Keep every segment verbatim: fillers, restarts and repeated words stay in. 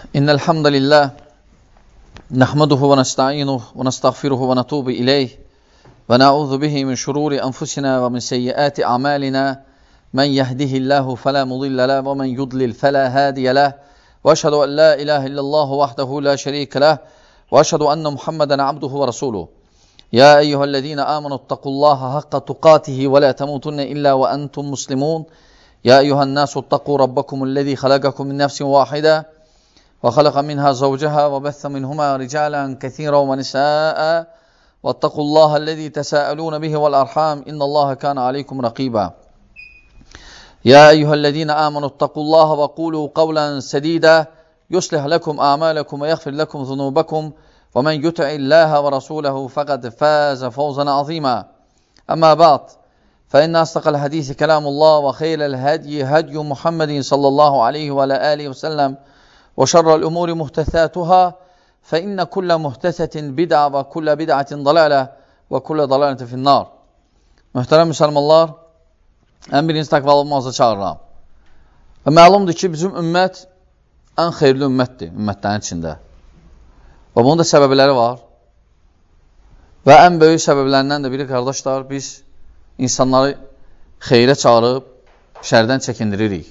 إن الحمد لله نحمده ونستعينه ونستغفره ونتوب إليه ونعوذ به من شرور أنفسنا ومن سيئات أعمالنا من يهده الله فلا مضل له ومن يضلل فلا هادي له وأشهد أن لا إله إلا الله وحده لا شريك له وأشهد أن محمدا عبده ورسوله يا أيها الذين آمنوا اتقوا الله حق تقاته ولا تموتن إلا وأنتم مسلمون يا أيها الناس اتقوا ربكم الذي خلقكم من نفس واحدة وخلق منها زوجها وبث منهما رجالا كثيرا ونساء واتقوا الله الذي تساءلون به والأرحام إن الله كان عليكم رقيبا يا أيها الذين آمنوا اتقوا الله وقولوا قولا سديدا يصلح لكم أعمالكم ويغفر لكم ذنوبكم ومن يطع الله ورسوله فقد فاز فوزا عظيما أما بعد فإن أصدق الحديث كلام الله وخير الهدي هدي محمد صلى الله عليه وعلى آله وسلم وشر الأمور محدثاتها فإن كل محدثة بدعة وكل بدعة ضلالة وكل ضلالة في النار. Möhtərəm müsəlmanlar, ən birinci təqvalılmazı çağırıram. Və məlumdur ki, bizim ümmət ən xeyirli ümmətdir, ümmətlərin içində. Və bunun da səbəbləri var. Və ən böyük səbəblərindən də biri, qardaşlar, biz insanları xeyrə çağırıb, şərdən çəkindiririk.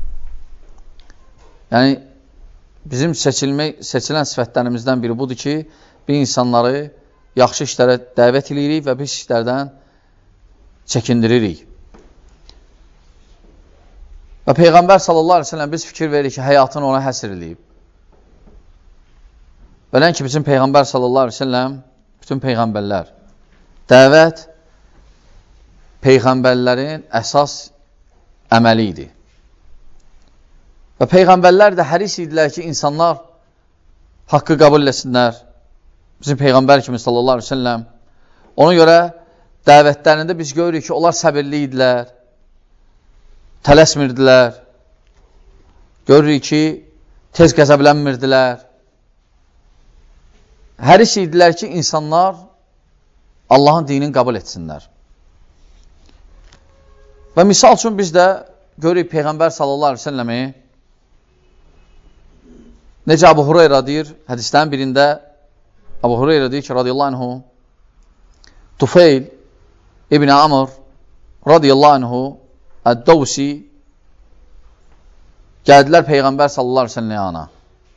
Yəni, bizim seçilmək, seçilən sifətlərimizdən biri budur ki, bir insanları yaxşı işlərə dəvət edirik və biz işlərdən çəkindiririk. Və Peyğəmbər sallallahu aleyhi ve sellem biz fikir veririk ki, həyatını ona həsr edib. Belən ki, bizim Peyğəmbər sallallahu aleyhi ve sellem, bütün Peyğəmbərlər, dəvət Peyğəmbərlərin əsas əməli idi. Və Peyğəmbərlər də həris idilər ki, insanlar haqqı qəbul etsinlər. Bizim Peyğəmbər kimi sallallahu aleyhi ve sellem. Ona görə dəvətlərində biz görürük ki, onlar səbirli idilər, tələsmirdilər, görürük ki, tez qəzəblənmirdilər. Həris idilər ki, insanlar Allahın dinini qəbul etsinlər. Və misal üçün biz də görürük Peyğəmbər sallallahu aleyhi ve sellemi necə Əbu Hureyra deyir, hədislərin birində Əbu Hureyra deyir ki, radiyallahu anhu, Tufeyl İbn Amr radiyallahu anhu, Əd-Dovsi gəldilər Peyğəmbər sallallahu aleyhi ve sellem yana.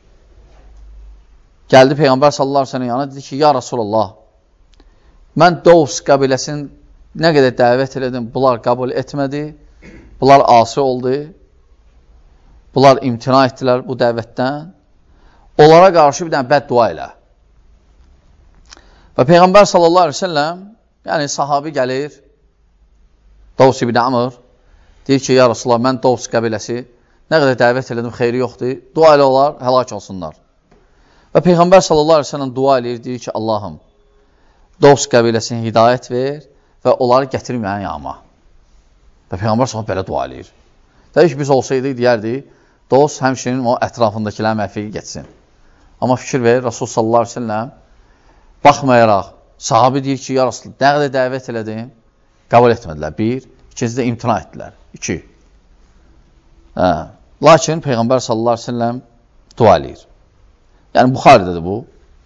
Gəldi Peyğəmbər sallallahu aleyhi ve sellem yana, dedi ki, ya Rasulallah, mən Dovs qəbiləsinin nə qədər dəvət elədim, bunlar qəbul etmədi, bunlar asi oldu, bunlar imtina etdilər bu dəvətdən. Onlara qarşı bir dənə bəddua elə. Və Peyğəmbər sallallahu aleyhi ve sellem, yəni sahabi gəlir, Dovs ibn Amr, deyir ki, ya Rasulullah, mən Dovs qəbiləsi, nə qədər dəvət elədim, xeyri yoxdur, dua elə olar, həlak olsunlar. Və Peyğəmbər sallallahu aleyhi ve sellem dua eləyir, deyir ki, Allahım, Dovs qəbiləsini hidayət ver və onları gətirməyən yağma. Və Peyğəmbər sallallahu belə dua eləyir. Deyir ki, biz olsaydı, deyərdik, Dovs həmçinin o ətrafındakilə məfiqi getsin. Amma fikir verir, Rasul sallallahu aleyhi ve sellem baxmayaraq, sahabi deyir ki, ya Rasul, nə qədər dəvət elədim, qəbul etmədilər. Bir, ikinci də imtina etdilər. İki. Hə. Lakin Peyğəmbər sallallahu aleyhi ve sellem dua eləyir. Yəni, Buxaridədir bu.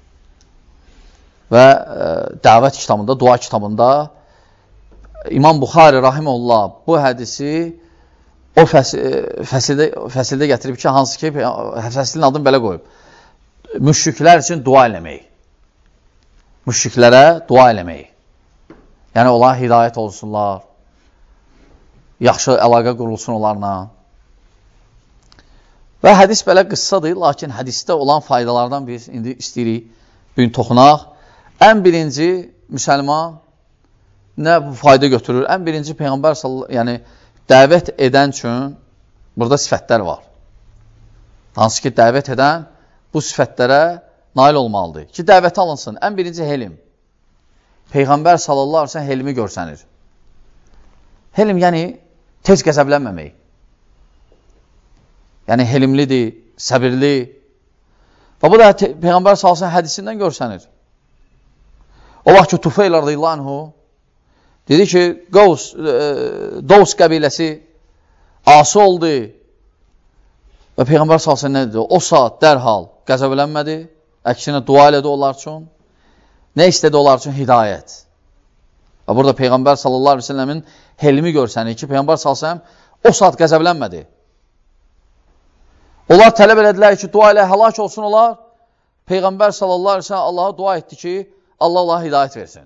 Və e, dəvət kitabında, dua kitabında İmam Buxari rahimehullah bu hədisi o fəsildə, fəsildə gətirib ki, hansı ki, fəsilin adını belə qoyub. Müşriklər üçün dua eləmək. Müşriklərə dua eləmək. Yəni, onlar hidayət olsunlar, yaxşı əlaqə qurulsun onlarla. Və hədis belə qıssadır, lakin hədisdə olan faydalardan biz indi istəyirik, bugün toxunaq. Ən birinci müsəlman nə fayda götürür? Ən birinci Peyğəmbər sallallahu yəni dəvət edən üçün burada sifətlər var. Hansı ki, dəvət edən bu sifətlərə nail olmalıdır. Ki, dəvəti alınsın. Ən birinci helim. Peyğəmbər sallallahu aleyhi ve sellem helimi görsənir. Helim, yəni tez qəzəblənməmək. Yəni, helimlidir, səbirli. Və bu da Peyğəmbər sallallahu aleyhi ve sellem hədisindən görsənir. O vaxt ki, Tufeyl radiyallahu anhu dedi ki, Dovs qəbiləsi asi oldu. Və Peyğəmbər sallallahu əleyhi və səlləm nə dedi? O saat dərhal qəzəblənmədi, əksinə dua elədi onlar üçün. Nə istədi onlar üçün? Hidayət. Və burada Peyğəmbər sallallahu əleyhi və səlləmin helmi görsənir ki, Peyğəmbər sallallahu əleyhi və səlləm o saat qəzəblənmədi. Onlar tələb elədilər ki, dua ilə həlak olsun olar. Peyğəmbər sallallahu əleyhi və səlləm Allaha dua etdi ki, Allah Allaha hidayət versin.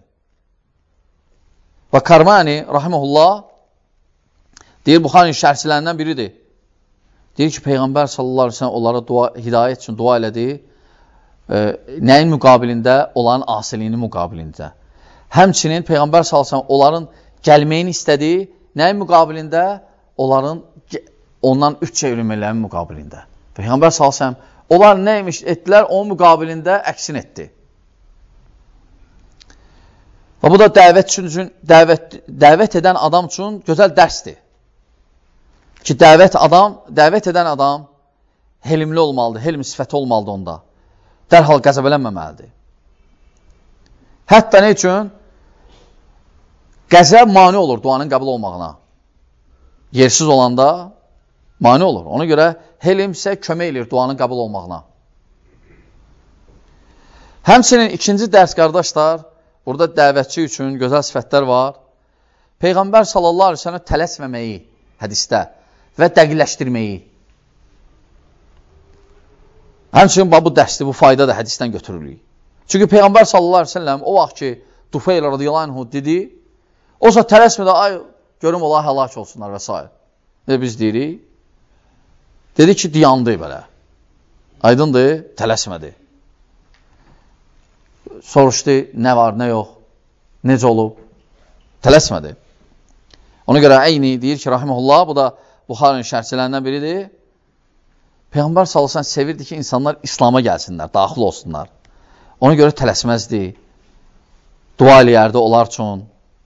Və Karmani rahimehullah deyir, Buxarinin şərhçilərindən biridir. Deyir ki, Peyğəmbər sallallahu əleyhi və səlləm onlara dua, hidayət üçün dua elədi. E, nəyin müqabilində? Onların asiliyinin müqabilində. Həmçinin Peyğəmbər sallallahu əleyhi və səlləm onların gəlməyini istədi. Nəyin müqabilində? Onların ondan üç çevrilmələrin müqabilində. Peyğəmbər sallallahu əleyhi və səlləm onlar neymiş etdilər? Onun müqabilində əksin etdi. Və bu da dəvət üçün, dəvət, dəvət edən adam üçün gözəl dərsdir. Ki, dəvət adam, dəvət edən adam helmli olmalıdır, helm sifəti olmalıdır onda. Dərhal qəzəblənməməlidir. Hətta nə üçün? Qəzəb mani olur duanın qəbul olmağına. Yersiz olanda mani olur. Ona görə helm isə kömək edir duanın qəbul olmağına. Həmçinin ikinci dərs, qardaşlar, burada dəvətçi üçün gözəl sifətlər var. Peyğəmbər sallallahu əleyhi və səlləm tələsməməyi hədisdə və dəqiqləşdirməyi. Həmçinin bu dərsdir, bu fayda da hədisdən götürülür. Çünki Peyğəmbər sallallahu əleyhi və səlləm o vaxt ki, Tufeyl radiyallahu anhu dedi, o zaman tələsmədə, ay, görüm Allah həlak olsunlar və s. Və biz deyirik, dedi ki, diyandı belə. Aydındır, tələsmədi. Soruşdu, nə var, nə yox, necə olub, tələsmədi. Ona görə Əyni deyir ki, rahimehullah, bu da Buxarinin şərhçilərindən biridir. Peyğəmbər sallallahu əleyhi və səlləm sevirdi ki, insanlar İslam'a gəlsinlər, daxil olsunlar. Ona görə tələsməzdi. Dua eləyərdi onlar üçün.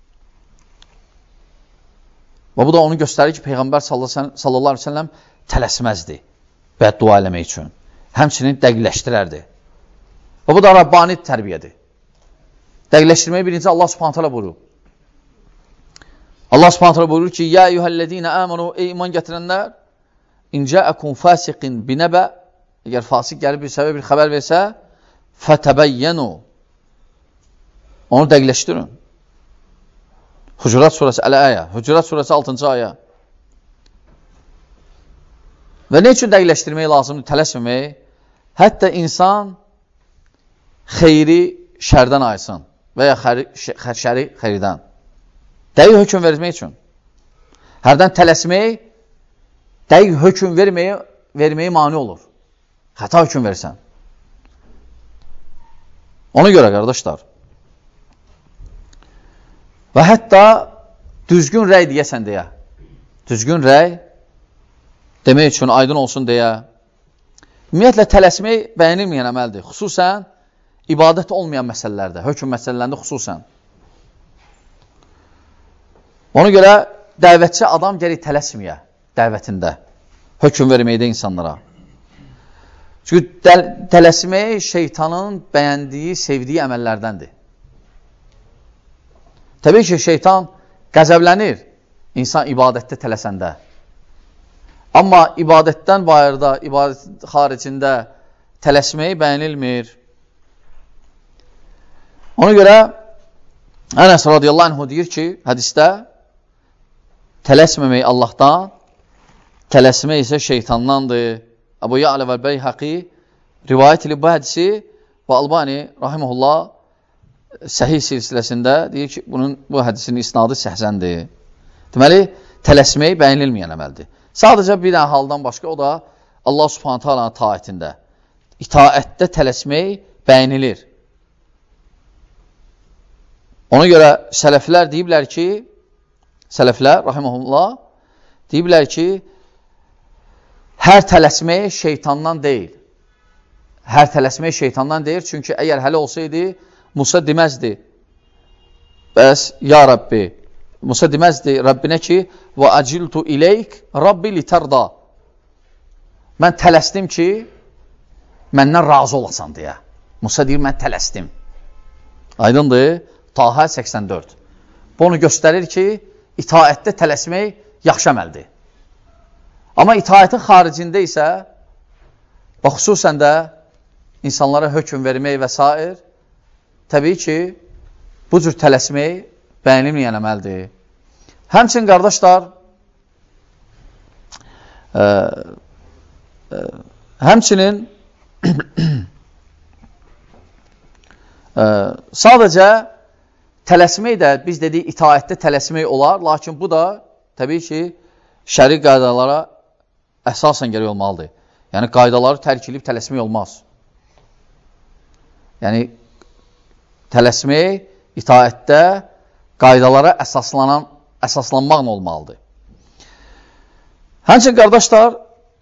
Və bu da onu göstərir ki, Peyğəmbər sallallahu əleyhi və səlləm tələsməzdi bəddua eləmək üçün. Həmçinin dəqiqləşdirərdi. Və bu da Rabbani tərbiyədir. Dəqiqləşdirməyi birinci Allah Subhanahu taala buyurur. Allah Subhanahu taala buyurur ki: "Ya eyyuhellezine amenu ey iman gətirənlər, in ja'akum fasiqun binaba", əgər fasik gəlib bir səbəb bir xəbər versə, fatabayyanu. Onu dəqiqləşdirin. Hucurat surəsi Əl-Əyə, Hucurat surəsi altıncı ayə. Və nə üçün dəqiqləşdirmək lazımdır, tələsməmək? Hətta insan xeyri şərdən ayırsın və ya şəri xeyirdən. Dəqiq hökm vermək üçün. Hərdən tələsmək, dəqiq hökm verməyə, verməyə mani olur. Xəta hökm versən. Ona görə, qardaşlar, və hətta düzgün rəy deyəsən deyə, düzgün rəy demək üçün aydın olsun deyə, ümumiyyətlə tələsmək bəyənilməyən əməldir. Xüsusən, ibadət olmayan məsələlərdə, hökm məsələlərində xüsusən. Ona görə dəvətçi adam gəlir tələsməyə dəvətində, hökm verməkdə insanlara. Çünki tələsmək şeytanın bəyəndiyi, sevdiyi əməllərdəndir. Təbii ki, şeytan qəzəblənir insan ibadətdə tələsəndə. Amma ibadətdən bayırda, ibadət xaricində tələsməyi bəyənilmir. Ona görə Ənəs radiyallahu anhu deyir ki, hədisdə tələsməmək Allahdan, tələsmək isə şeytandandır. Əbu Ya'lə və Beyhaqi rivayət edib bu hədisi və Albani rahimehullah Səhih silsiləsində deyir ki, bunun bu hədisinin isnadı səhzəndir. Deməli, tələsmək bəyənilməyən əməldir. Sadəcə bir dənə haldan başqa, o da Allah Subhanahu taalanın taatində. İtaətdə tələsmək bəyənilir. Ona görə sələflər deyiblər ki, sələflər, rahimehullah, deyiblər ki, hər tələsmək şeytandan deyil. Hər tələsmək şeytandan deyil, çünki əgər hələ olsaydı, Musa deməzdi, bəs, ya Rabbi, Musa deməzdi Rabbinə ki, və aciltu ileyk Rabbi litarda. Mən tələsdim ki, məndən razı olasan deyə. Musa deyir, mən tələsdim. Aydındır, Taha səksən dörd. Bu onu göstərir ki, itaətdə tələsmək yaxşı əməldir. Amma itaətin xaricində isə və xüsusən də insanlara hökm vermək və s. Təbii ki, bu cür tələsmək bəyənilməyən əməldir. Həmçinin, qardaşlar, ə, ə, həmçinin ə, sadəcə tələsmək də, biz dedik, itaətdə tələsmək olar, lakin bu da, təbii ki, şəri qaydalara əsasən gərək olmalıdır. Yəni, qaydaları tərk edib tələsmək olmaz. Yəni, tələsmək, itaətdə qaydalara əsaslanan, əsaslanmaqla olmalıdır. Həmçinin, qardaşlar,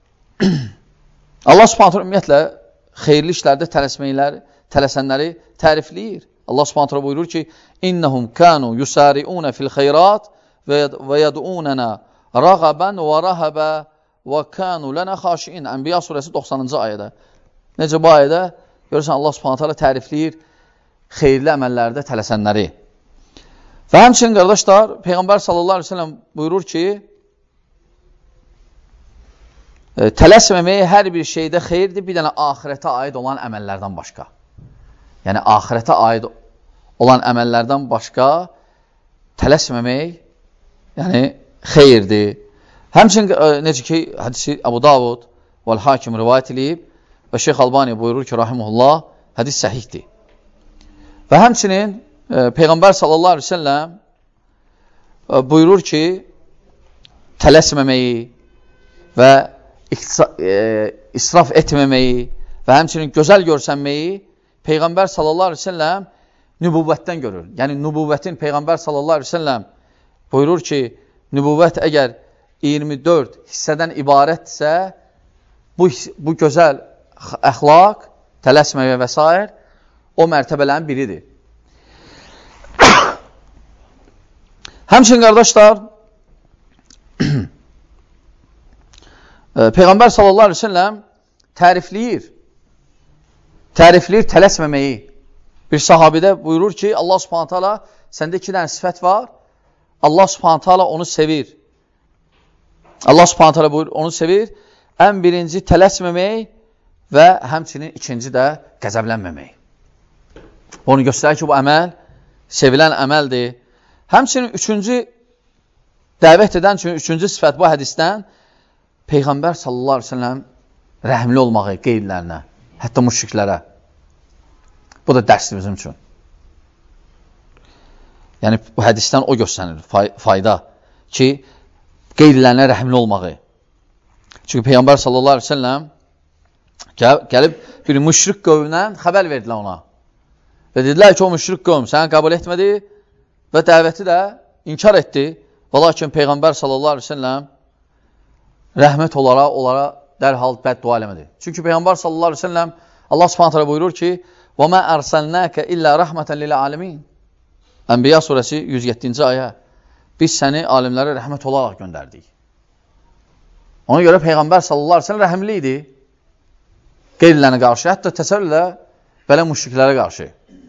Allah Subhanahu ümumiyyətlə xeyirli işlərdə tələsməkləri, tələsənləri tərifləyir. Allah Subhanahu buyurur ki, İnnəhum kanu yusari'una fil xeyrat və yəd'unana rəğəbən və rəhəbə və kanu lənə xaşiin. Ənbiya surəsi doxsanıncı ayədə. Necə bu ayədə? Görürsən, Allah Subhanahu tərifləyir xeyirli əməllərdə tələsənləri. Və həmçinin, qardaşlar, Peyğəmbər sallallahu əleyhi və səlləm buyurur ki, tələsməmək hər bir şeydə xeyirdir, bir dənə axirətə aid olan əməllərdən başqa. Yəni, axirətə aid olan əməllərdən başqa tələsməmək, yəni, xeyirdir. Həmçinin, necə ki, hədisi Əbu Davud vəl-Hakim rivayət edib və Şeyx Albani buyurur ki, rahimehullah, hədis səhihdir. Və həmçinin, Peyğəmbər sallallahu əleyhi və səlləm buyurur ki, tələsməməyi və israf etməməyi və həmçinin gözəl görsənməyi Peyğəmbər sallallahu əleyhi və səlləm nübüvvətdən görür. Yəni, nübüvvətin Peyğəmbər sallallahu əleyhi və səlləm buyurur ki, nübüvvət əgər iyirmi dörd hissədən ibarətsə, bu, bu gözəl əxlaq, tələsməyə və s. o mərtəbələrin biridir. Həmçinin, qardaşlar, Peyğəmbər sallallahu əleyhi və səlləm tərifləyir, tərifləyir tələsməməyi. Bir sahabidə buyurur ki, Allah subhanət hala, səndə iki dənə sifət var, Allah subhanət hala onu sevir. Allah subhanət hala buyurur, onu sevir. Ən birinci tələsməmək və həmçinin ikinci də qəzəblənməmək. Onu göstərir ki, bu əməl sevilən əməldir. Həmçinin üçüncü dəvət edən üçün üçüncü sifət bu hədisdən Peyğəmbər sallallahu əleyhi və səlləm rəhmli olmağı qeydlərinə, hətta müşriklərə. Bu da dərsdir bizim üçün. Yəni, bu hədisdən o göstərir fay fayda ki, qeydlərinə rəhmli olmağı. Çünki Peyğəmbər sallallahu əleyhi və səlləm gəl gəlib bir müşrik qövmdən xəbər verdilər ona. Və dedilər ki, o müşrik qövm səni qəbul etmədi və dəvəti də inkar etdi. Və lakin Peyğəmbər sallallahu əleyhi və səlləm rəhmət olaraq onlara dərhal bəddua eləmədi. Çünki Peyğəmbər sallallahu əleyhi və səlləm Allah Subhanahu buyurur ki: "Və mə ərsəlnəkə illə rəhmətən lil-ələmin." Ənbiya surəsi yüz yeddinci ayə. Biz səni alimlərə rəhmət olaraq göndərdik. Ona görə Peyğəmbər sallallahu əleyhi və səlləm rəhmli idi. Qeyrilərinə qarşı, hətta təsəvvürlə belə müşriklərə qarşı.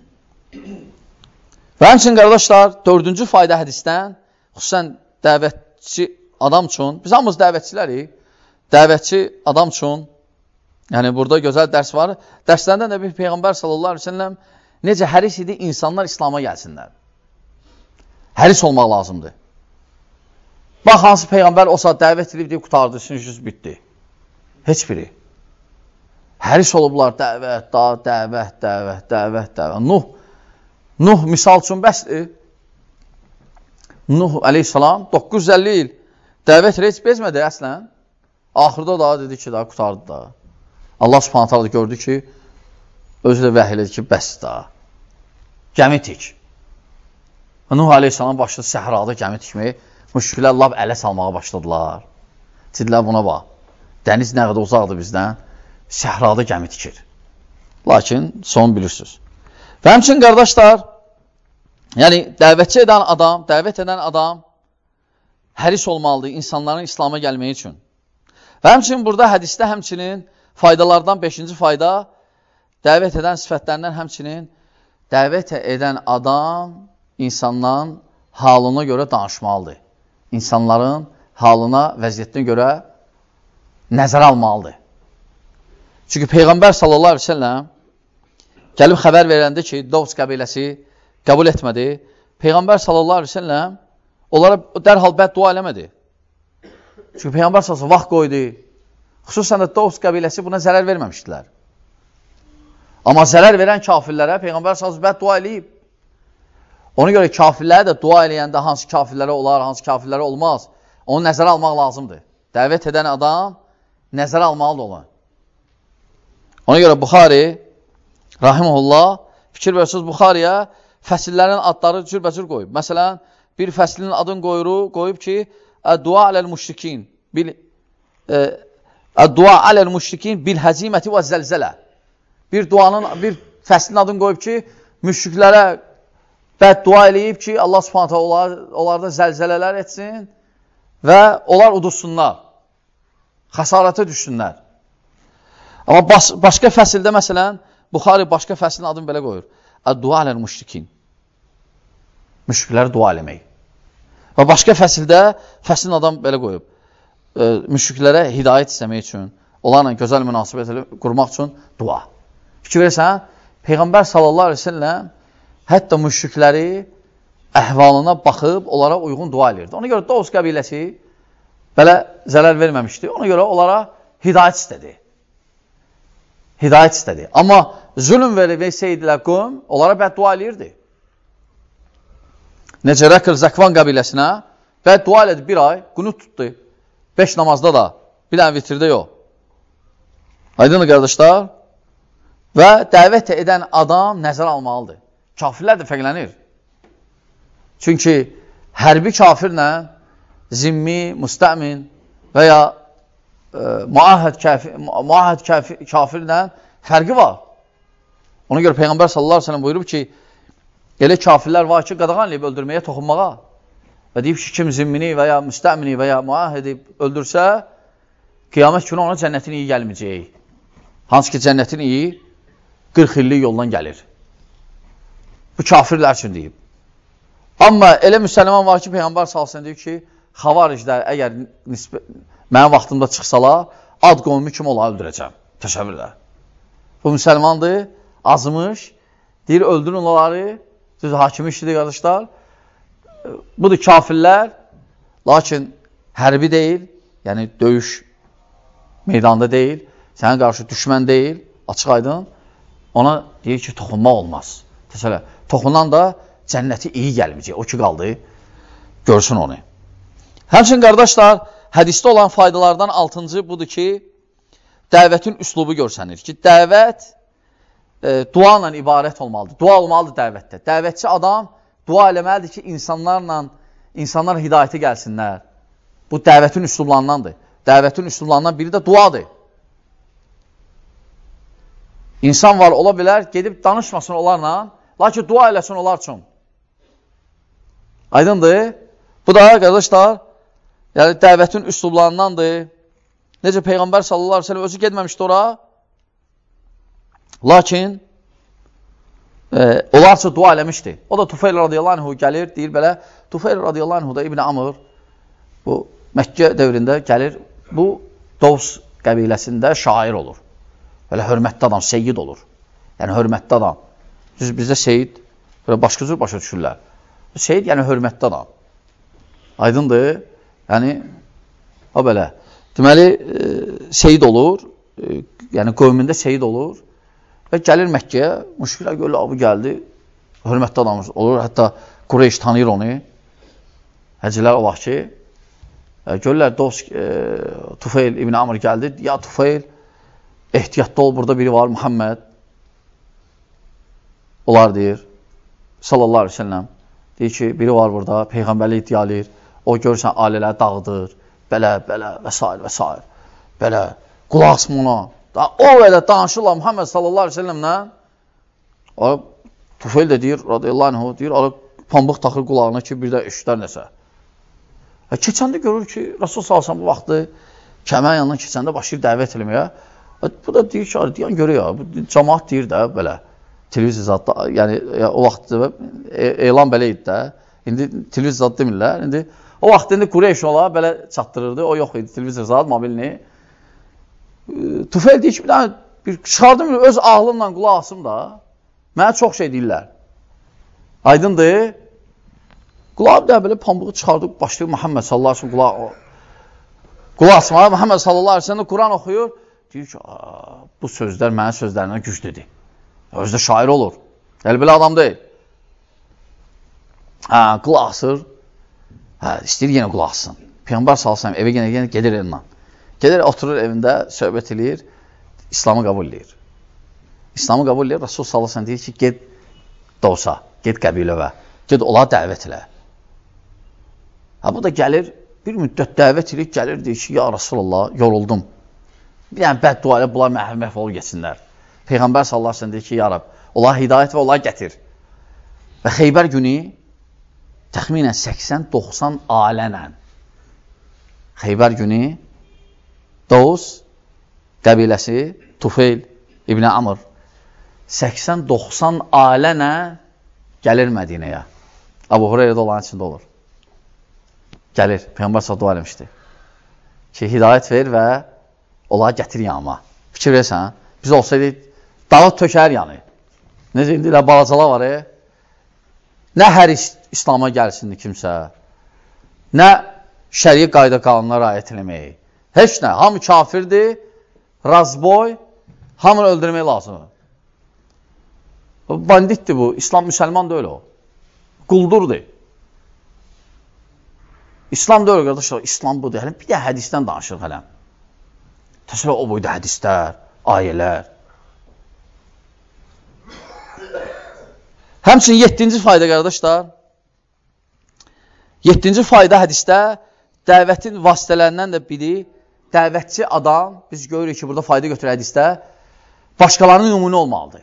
Və həmçinin, qardaşlar, dördüncü fayda hədisdən, xüsusən dəvətçi adam üçün, biz hamımız dəvətçilərik, dəvətçi adam üçün, yəni burada gözəl dərs var. Dərslərdən də bir Peyğəmbər sallallahu əleyhi və səlləm necə həris idi insanlar İslam'a gəlsinlər. Həris olmaq lazımdır. Bax, hansı Peyğəmbər o saat dəvət edib deyib, qutardı, sinüz bitdi. Heç biri. Həris olublar, dəvət, da, dəvət, dəvət, dəvət, dəvət. Nuh, Nuh misal üçün bəsdir. Nuh əleyhissalam doqquz yüz əlli il dəvət heç bezmədi əslən. Axırda da dedi ki, da qutardı da. Allah subhanət hala gördü ki, özü də vəhiy elədi ki, bəs da. Gəmi tik. Nuh əleyhissalam başladı səhrada gəmi tikməyi. Müşriklər lab ələ salmağa başladılar. Dedilər buna bax. Dəniz nə qədər uzaqdır bizdən. Səhrada gəmi tikir. Lakin son bilirsiniz. Və həmçinin, qardaşlar, yəni dəvətçi edən adam, dəvət edən adam həris olmalıdır insanların İslam'a gəlməyi üçün. Və həmçinin burada hədisdə həmçinin faydalardan beşinci fayda dəvət edən sifətlərindən həmçinin dəvət edən adam insanların halına görə danışmalıdır. İnsanların halına, vəziyyətinə görə nəzərə almalıdır. Çünki Peyğəmbər sallallahu aleyhi ve selləm gəlib xəbər verəndə ki, Davs qəbiləsi qəbul etmədi. Peyğəmbər sallallahu aleyhi ve selləm onlara dərhal bəddua eləmədi. Çünki Peyğəmbər sallallahu aleyhi ve selləm vaxt qoydu. Xüsusən də Davs qəbiləsi buna zərər verməmişdilər. Amma zərər verən kafirlərə Peyğəmbər sallallahu aleyhi ve selləm bəddua eləyib. Ona görə kafirlərə də dua eləyəndə hansı kafirlərə olar, hansı kafirlərə olmaz. Onu nəzərə almaq lazımdır. Dəvət edən adam nəzərə almalıdır onu. Ona görə Buxari, rahiməhullah, fikir verirsiniz Buxariyə fəsillərin adları cürbəcür qoyub. Məsələn, bir fəslinin adını qoyur, qoyub ki, Əd-dua aləl-müşrikin bil Əd-dua aləl-müşrikin bil-həziməti və zəlzələ. Bir duanın, bir fəslin adını qoyub ki, müşriklərə bəddua eləyib ki, Allah subhanətə onlar, onlarda zəlzələlər etsin və onlar udursunlar, xəsarətə düşsünlər. Amma baş, başqa fəsildə, məsələn, Buxari başqa fəslin adını belə qoyur. Əd-dua aləl-müşrikin. Müşriklərə dua eləmək. Və başqa fəsildə, fəslin adam belə qoyub. E, müşriklərə hidayət istəmək üçün, onlarla gözəl münasibət qurmaq üçün dua. Fikir verirsən, Peyğəmbər sallallahu aleyhi ve selləm hətta müşrikləri əhvalına baxıb, onlara uyğun dua edirdi. Ona görə Davs qəbiləsi belə zərər verməmişdi. Ona görə onlara hidayət istədi. Hidayət istədi. Amma zülm versəydilər qövm, onlara bəddua edirdi. Necə Rəkr Zəkvan qəbiləsinə bəddua elədi bir ay, qunut tutdu. Beş namazda da, bir dənə vitirdə yox. Aydınlı qardaşlar. Və dəvət edən adam nəzər almalıdır. Kafirlər də fərqlənir. Çünki hərbi kafirlə zimmi, müstəmin və ya e, muahəd kafir, muahəd kafir, kafirlə fərqi var. Ona görə Peyğəmbər sallallahu aleyhi ve sellem buyurub ki, elə kafirlər var ki, qadağanlayıb öldürməyə, toxunmağa və deyib ki, kim zimmini və ya müstəmini və ya muahədi öldürsə, qiyamət günü ona cənnətin iyi gəlməyəcək. Hansı ki, cənnətin iyi qırx illik yoldan gəlir. Bu kafirlər üçün deyib. Amma elə müsəlman var ki, Peyğəmbər sallallahu əleyhi və səlləm deyib ki, xavariclər əgər mənim vaxtımda çıxsalar, ad qovmu kimi ola öldürəcəm. Təşəvvürlər. Bu müsəlmandır, azmış, deyir, öldürün onları, düz hakimi işidir, qardaşlar. Budur kafirlər, lakin hərbi deyil, yəni döyüş meydanda deyil, sənə qarşı düşmən deyil, açıq aydın, ona deyir ki, toxunmaq olmaz. Təsələ, toxunan da cənnəti iyi gəlməyəcək, o ki qaldı, görsün onu. Həmçin, qardaşlar, hədisdə olan faydalardan altıncı budur ki, dəvətin üslubu görsənir ki, dəvət e, dua ilə ibarət olmalıdır. Dua olmalıdır dəvətdə. Dəvətçi adam dua eləməlidir ki, insanlarla, insanlar hidayətə gəlsinlər. Bu, dəvətin üslublarındandır. Dəvətin üslublarından biri də duadır. İnsan var, ola bilər, gedib danışmasın onlarla, lakin dua eləsin onlar üçün. Aydındır. Bu da, qardaşlar, yəni dəvətin üslublarındandır. Necə Peyğəmbər sallallahu aleyhi ve sellem özü gedməmişdi ora. Lakin e, onlar üçün dua eləmişdi. O da Tufeyl radiyallahu anhu gəlir, deyir belə, Tufeyl radiyallahu anhu da İbn Amr, bu Məkkə dövründə gəlir, bu Davs qəbiləsində şair olur. Belə hörmətli adam, seyyid olur. Yəni hörmətli adam. Düz bizdə seyyid, belə başqa cür başa düşürlər. Seyyid yəni hörmətli adam. Aydındır. Yəni, o belə. Deməli, e, seyyid olur, e, yəni qövmündə seyyid olur və gəlir Məkkəyə, müşriklər görürlər, bu gəldi, hörmətli adam olur, hətta Qureyş tanıyır onu, həcilər o vaxt ki, e, görürlər, Davs, e, Tufeyl İbn Amr gəldi, ya Tufeyl, ehtiyatda ol, burada biri var, Muhammed, onlar deyir, sallallahu aleyhi ve sellem, deyir ki, biri var burada, Peyğəmbərli iddia edir, o görürsən, ailələri dağıdır, belə, belə və s. və s. Belə, qulaq asma ona. O elə danışırlar Muhammed sallallahu aleyhi ve sellemlə. O, Tufeyl də deyir, radiyallahu anhu, deyir, o, pambıq taxır qulağına ki, bir də eşitlər nəsə. E, keçəndə görür ki, Rasul sallallahu aleyhi ve sellem bu vaxtı kəmən yanından keçəndə başlayır dəvət eləməyə. E, bu da deyir ki, deyən görür ya, bu cəmaat deyir də, belə, televiziya zadda, yəni ya, o vaxt e, elan belə idi də, indi televiziya zad demirlər, indi o vaxt indi Qureyş ola, belə çatdırırdı, o yox idi, televiziya zad, mobilini. E, Tufeyl deyir ki, bir dənə bir çıxardım, öz ağlımla qulaq asım da, mənə çox şey deyirlər. Aydındır. Qulaq da belə pambuğu çıxardıb, başlayıb Muhammed sallallahu aleyhi ve sellem qulaq, qulaq asmağa, Muhammed sallallahu aleyhi ve sellem Quran oxuyur. Deyir ki, bu sözlər mənim sözlərindən güclüdür. Özdə şair olur. Elə belə adam deyil. Hə, qulaq asır. Hə, istəyir yenə qulaq assın. Peyğəmbər sallallahu aleyhi ve sellem evə yenə, yenə gedir elinlə. Gedir, oturur evində, söhbət edir, İslamı qəbul edir. İslamı qəbul edir, Rasul sallallahu aleyhi ve sellem deyir ki, get doğsa, get qəbiləvə, get ola dəvət elə. Ha, bu da gəlir, bir müddət dəvət edir, gəlir, deyir ki, ya Rasulallah, yoruldum. Bir yəni bəddua ilə bunlar məhv olub geçsinlər. Peyğəmbər sallallahu aleyhi ve sellem deyir ki, ya Rab, ola hidayət və ola gətir. Və Xeybər günü təxminən səksən doxsan alənlə Xeybər günü Doğuz qəbiləsi Tufeyl İbn Amr səksən doxsan alənə gəlir Mədinəyə. Əbu Hureyra da olan içində olur. Gəlir, Peyğəmbər sallallahu aleyhi ve sellem ki, hidayət ver və ola gətir yanıma. Fikir versən, biz olsaydı dağı tökər yanı. Necə indi ilə balacalar var, e? Nə hər İslam'a gəlsin kimsə, nə şəriə qayda qanunlara rəayət eləmək. Heç nə, hamı kafirdir, razboy, hamını öldürmək lazımdır. Banditdir bu, İslam müsəlman da öyle o. Quldurdur. İslam da öyle qardaşlar, İslam budur. Hələm, bir də hədisdən danışırıq hələm. Təsəvvür o boyda hədislər, ayələr. Həmçinin yeddinci fayda qardaşlar, yeddinci fayda hədisdə dəvətin vasitələrindən də biri, dəvətçi adam, biz görürük ki, burada fayda götürür hədisdə, başqalarının nümunə olmalıdır.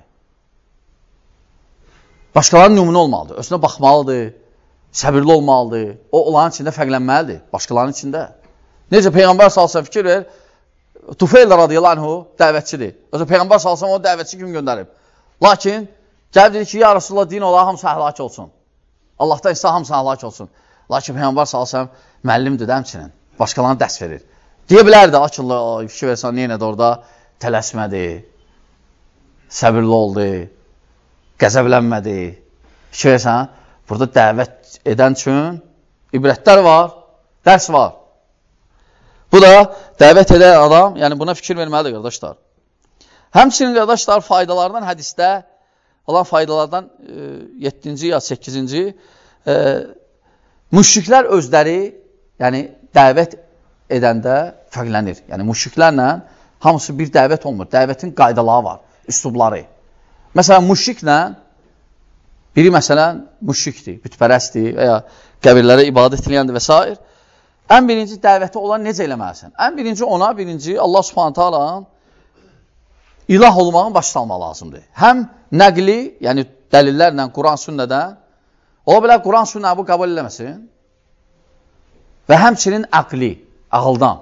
Başqalarının nümunə olmalıdır. Özünə baxmalıdır, səbirli olmalıdır. O, onların içində fərqlənməlidir, başqalarının içində. Necə Peyğəmbər salsa fikir ver, Tufeyl radiyallahu anhu dəvətçidir. Özə Peyğəmbər salsa o dəvətçi kim göndərib. Lakin, gəlib dedi ki, ya Rasulullah din olaraq hamısı əhlak olsun. Allahdan istə hamısı əhlak olsun. Lakin Peyğəmbər salsa müəllimdir dəmçinin, başqalarına dərs verir. Deyə bilərdi, açıldı, fikir versən, neynədir orada? Tələsmədi, səbirli oldu, qəzəblənmədi. Fikir versən, burada dəvət edən üçün ibrətlər var, dərs var. Bu da dəvət edən adam, yəni buna fikir verməlidir, qardaşlar. Həmçinin, qardaşlar, faydalardan hədisdə olan faydalardan yeddinci ya səkkizinci e, müşriklər özləri, yəni dəvət edəndə fərqlənir. Yəni müşriklərlə hamısı bir dəvət olmur. Dəvətin qaydaları var, üslubları. Məsələn, müşriklə biri məsələn müşrikdir, bütpərəstdir və ya qəbirlərə ibadət ediləndir və s. Ən birinci dəvəti olan necə eləməlisən? Ən birinci ona, birinci Allah subhanahu ta'ala ilah olmağın başlanma lazımdır. Həm nəqli, yəni dəlillərlə, Quran, sünnədən, ola bilər Quran, sünnə bu qəbul eləməsin və həmçinin əqli, ağıldan.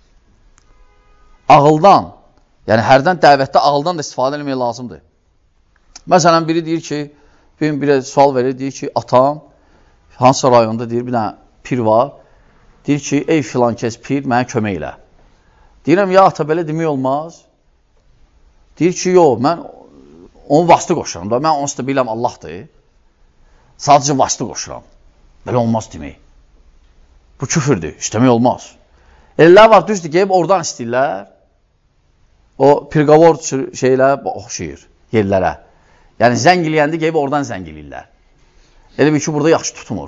Ağıldan, yəni hərdən dəvətdə ağıldan da istifadə eləmək lazımdır. Məsələn, biri deyir ki, bir, bir sual verir, deyir ki, atam, hansı rayonda deyir, bir dənə pir var, deyir ki, ey filan kəs pir, mənə kömək elə. Deyirəm, ya ata, belə demək olmaz. Deyir ki, yox, mən onu vasitə qoşuram da, mən onsuz da biləm Allahdır. Sadəcə vasitə qoşuram. Belə olmaz demək. Bu küfürdür, istəmək olmaz. Ellər var, düzdür, gəlib oradan istəyirlər. O pirqavor şeylə oxşayır yerlərə. Yəni zəng eləyəndə gəlib oradan zəng eləyirlər. Elə bir ki, burada yaxşı tutmur.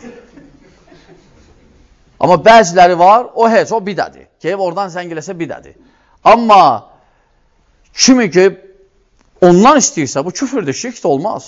Amma bəziləri var, o heç, o bidədir. Gəlib oradan zəng eləsə bidədir. Amma kimi ki, ondan istəyirsə, bu küfürdür, şirk də olmaz.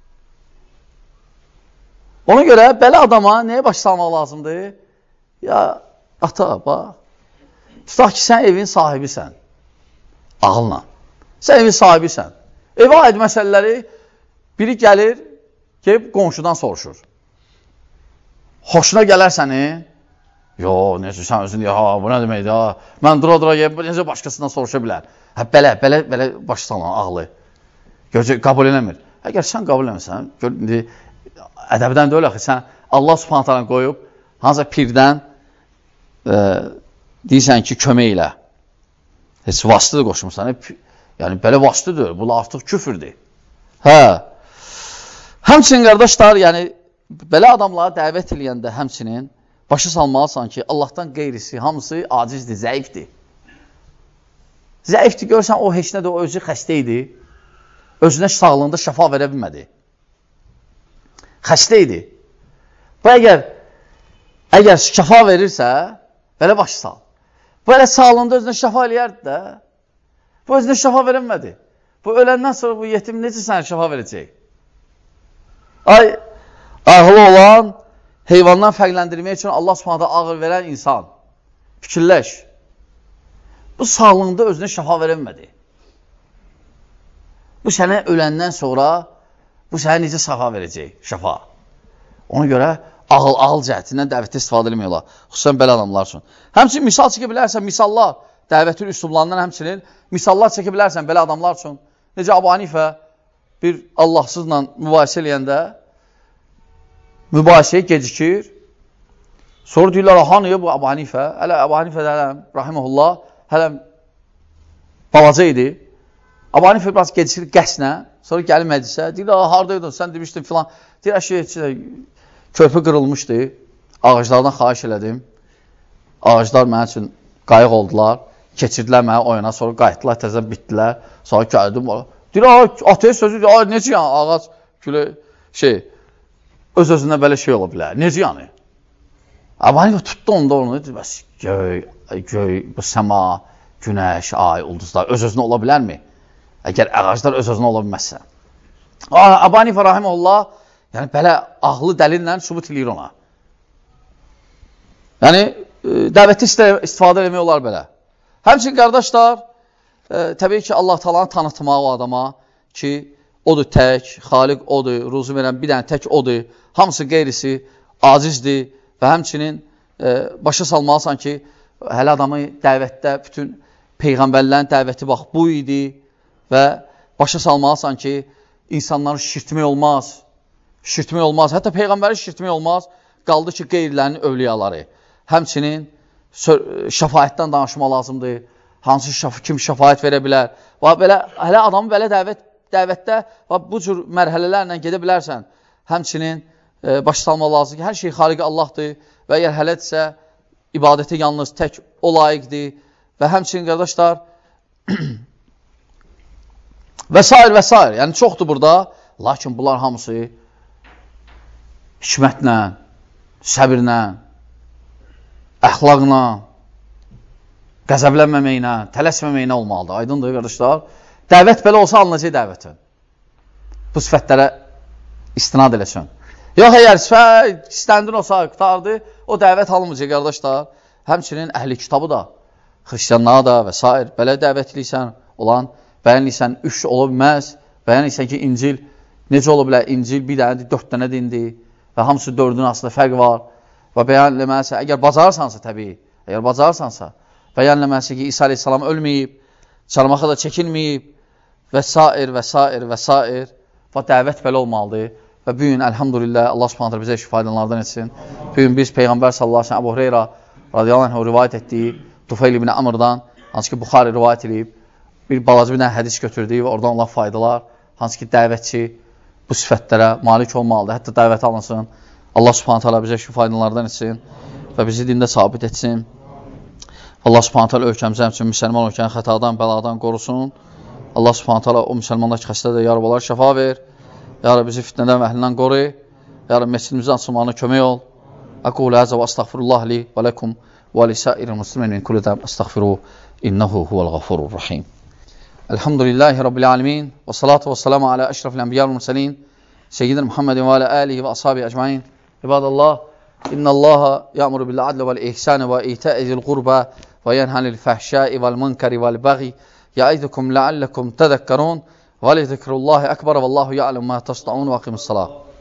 Ona görə belə adama nəyə başlamaq lazımdır? Ya, ata, bax, tutaq ki, sən evin sahibisən, ağılla. Sən evin sahibisən. Evə aid məsələləri biri gəlir, gəlib qonşudan soruşur. Xoşuna gələr sənin, yo, necə, sən özün deyir, ha, bu nə deməkdir, ha, mən dura-dura gəlib, necə başqasından soruşa bilər. Hə, belə, belə, belə başlanan ağlı. Görəcək, qəbul eləmir. Əgər sən qəbul eləmirsən, gör, indi, ədəbdən də öyle axı, sən Allah subhanahu ta'ala qoyub, hansısa pirdən e, deyirsən ki, kömək elə. Heç vasitə də qoşmursan. Yəni, belə vasıtıdır, bu artıq küfürdür. Hə. Həmçinin, qardaşlar, yəni, belə adamlara dəvət eləyəndə həmçinin başa salmalısan ki, Allahdan qeyrisi, hamısı acizdir, zəifdir. Zəifdir, görürsən, o heç nədir, o özü xəstə idi. Özünə sağlığında şəfa verə bilmədi. Xəstə idi. Bu, əgər, əgər şəfa verirsə, belə başa sal. Bu, elə sağlığında özünə şəfa eləyərdi də. Bu, özünə şəfa verəmədi. Bu, öləndən sonra bu yetim necə sənə şəfa verəcək? Ay, ağlı olan, heyvandan fərqləndirmək üçün Allah Subhanahu ağır verən insan. Fikirləş. Bu sağlığında özünə şəfa verəmədi. Bu sənə öləndən sonra, bu sənə necə şəfa verəcək? Şəfa. Ona görə ağıl, ağıl cəhətindən dəvətdə istifadə edilmiyorlar. Xüsusən belə adamlar üçün. Həmçinin misal çəkə bilərsən, misallar, dəvətin üslublarından həmçinin misallar çəkə bilərsən belə adamlar üçün. Necə Əbu Hanifə bir Allahsızla mübahisə eləyəndə mübahisəyə gecikir. Sonra deyirlər, hanı bu Əbu Hanifə? Hələ Əbu Hanifə dələm, rahiməhullah, hələ balaca idi. Əbu Hanifə biraz gecikir qəsnə. Sonra gəlir məclisə. Deyirlər, haradaydın, sən demişdin filan. Deyirlər, şey, körpü qırılmışdı. Ağaclardan xahiş elədim. Ağaclar mənim üçün qayıq oldular. Keçirdilər mənə oyuna, sonra qayıtdılar, təzə bitdilər. Sonra gəldim. Deyirlər, ataya sözü deyir, necə yəni ağac gülə, şey, öz-özündən belə şey ola bilər. Necə yəni? Əbu Hanifə tutdu onda onu. Bəs göy, göy, bu səma, günəş, ay, ulduzlar öz-özünə ola bilərmi? Əgər ağaclar öz-özünə ola bilməzsə. Əbu Hanifə rahimehullah, yəni belə ağlı dəlillə sübut eləyir ona. Yəni, dəvəti istifadə etmək olar belə. Həmçinin, qardaşlar, e, təbii ki, Allah Taala'nı tanıtmaq o adama ki, odur tək, xaliq odur, ruzu verən bir dənə tək odur, hamısı qeyrisi acizdir və həmçinin e, başa salmalısan ki, hələ adamı dəvətdə bütün peyğəmbərlərin dəvəti bax bu idi və başa salmalısan ki, insanları şirtmək olmaz, şirtmək olmaz, hətta peyğəmbəri şirtmək olmaz, qaldı ki, qeyrilərin övliyaları. Həmçinin şəfaətdən danışma lazımdır, hansı şəf kim şəfaət verə bilər. Və belə, hələ adamı belə dəvət, dəvətdə və bu cür mərhələlərlə gedə bilərsən. Həmçinin e, başa salma lazım ki, hər şey xaliqi Allahdır və əgər hələdirsə, ibadəti yalnız tək o layiqdir və həmçinin, qardaşlar, və s. və s. Yəni, çoxdur burada, lakin bunlar hamısı hikmətlə, səbirlə, əxlaqla, qəzəblənməməklə, tələsməməklə olmalıdır. Aydındır, qardaşlar. Dəvət belə olsa alınacaq dəvətin. Bu sifətlərə istinad eləsin. Yox, əgər sifət istəndin olsa, qutardı, o dəvət alınmayacaq, qardaşlar. Həmçinin əhli kitabı da, xristiyanlara da və s. belə dəvətliysən olan, bəyənliysən, üç ola bilməz, bəyənliysən ki, İncil, necə ola bilər? İncil bir dənədir, dörd dənə dindir və hamısı dördünün arasında fərq var. Və bəyənləməlisə, əgər bacarırsansa təbii, əgər bacarırsansa, bəyənləməlisə ki, İsa aleyhissalam ölməyib, çalmağa da çəkinməyib və s. və s. və s. Və dəvət belə olmalıdır. Və bugün, əlhamdülillah, Allah subhanətlə bizə faydalardan etsin. Bugün biz Peyğəmbər sallallahu aleyhi ve sellem Əbu Hureyra radiyallahu anh rivayət etdiyi Tufeyl ibn Amr'dan, hansı ki, Buxari rivayət edib, bir balaca bir dənə hədis götürdü və oradan olan faydalar, hansı ki, dəvətçi bu sifətlərə malik olmalıdır, hətta dəvət alınsın. Allah subhanət hala bizə şu faydalardan etsin və bizi dində sabit etsin. Allah subhanət hala ölkəmizə üçün müsəlman ölkəni xətadan, bəladan qorusun. Allah subhanət hala o müsəlmandakı xəstədə ya Rabbi onlara şəfa ver. Ya Rabbi bizi fitnədən və əhlindən qoru. Ya Rabbi məscidimizin açılmağına kömək ol. Aqulu həzə və astagfirullah li və ləkum və lisəir muslimin min kulli dəm astagfiruhu innehu huvəl ğafurur rahim. Elhamdülillahi Rabbil alemin və salatu və salamu alə əşrafil ənbiyyal mürsəlin Seyyidina Muhammedin və alə əlihi və ashabi əcmain. İbadallah, innallaha ya'muru bil adli vel ihsani ve ita'i zil qurba ve yenha anil fahşai vel munkari vel baghi ya'idukum la'allakum tadhakkarun ve li zikrullahi akbar vallahu ya'lamu ma tasna'un ve aqimus salah.